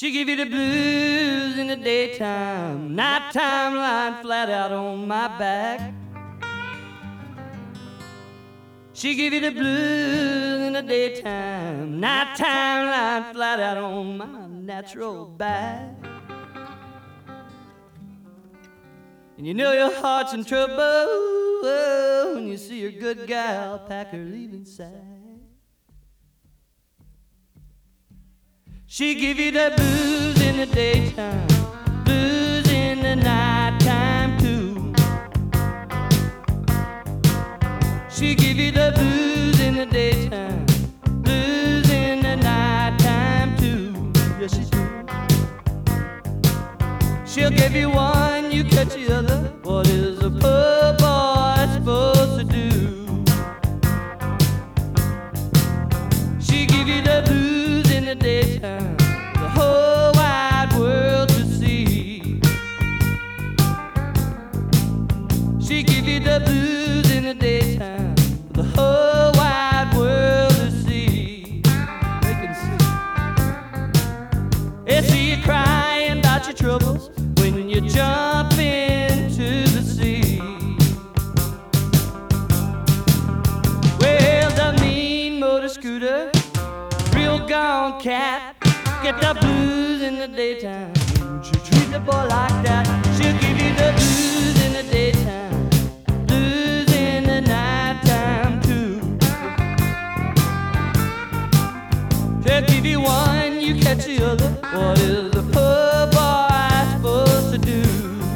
She give you the blues in the daytime, nighttime lying flat out on my back. She give you the blues in the daytime, nighttime lying flat out on my natural back. And you know your heart's in trouble when you see your good gal pack her leaving sack. She give you the blues in the daytime, blues in the nighttime too. She give you the blues in the daytime, blues in the nighttime too. Yes, she do. She'll give you one, you catch the other. What is a poor boy supposed to do? She give you the blues in the daytime, the whole wide world to see. She give you the blues in the daytime, the whole wide world to see. They can see. They see you crying about your troubles when you jump into the sea. Well, the mean motor scooter, real gone cat, get the blues in the daytime. Would you treat the boy like that? She'll give you the blues in the daytime, blues in the nighttime too. She'll give you one, you catch the other. What is the poor boy supposed to do?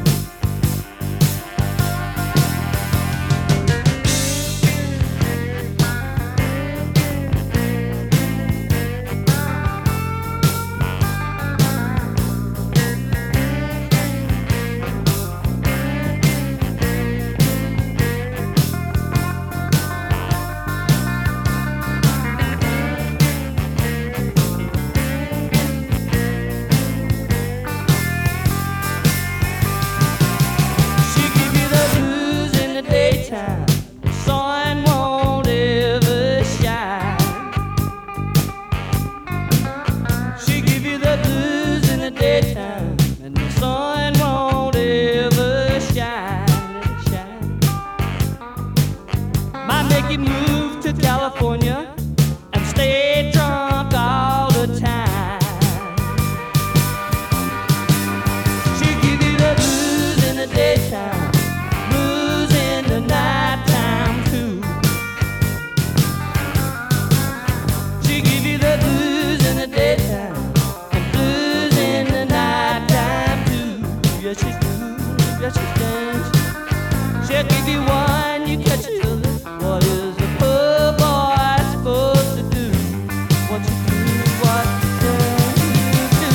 The sun won't ever shine. She give you the blues in the daytime, and the sun won't ever shine. Might make you move to California and stay drunk all the time. She give you the blues in the daytime, blues in the nighttime too. She give you the blues in the daytime and blues in the nighttime too. Yes, she do. Yes, she does. She'll give you one, you catch the other. What is a poor boy supposed to do? What you do, what do you do?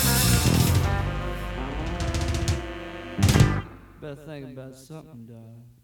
Better think about something, darling.